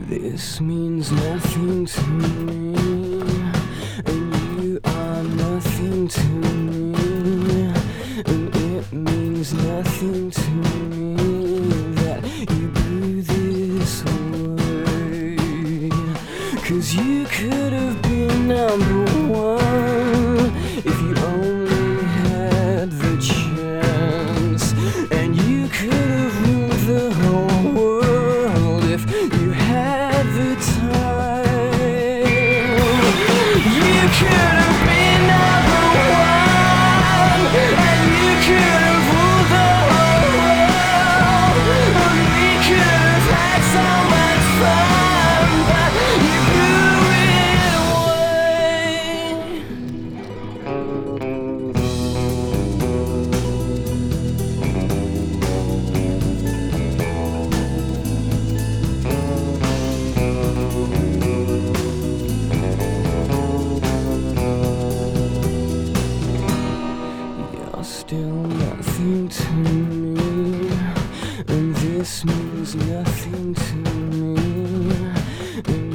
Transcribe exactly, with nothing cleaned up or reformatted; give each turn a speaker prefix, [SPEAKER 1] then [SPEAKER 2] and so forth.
[SPEAKER 1] This means nothing to me, and you are nothing to me, and it means nothing to me that you blew this away. 'Cause you could have been number one if you only had the chance, and you could have ruled the whole world if you had the time. You could have been number one, and you could have ruled the whole world, and we could have had so much fun, but you blew it away. You're still nothing to me, and this means nothing to me, and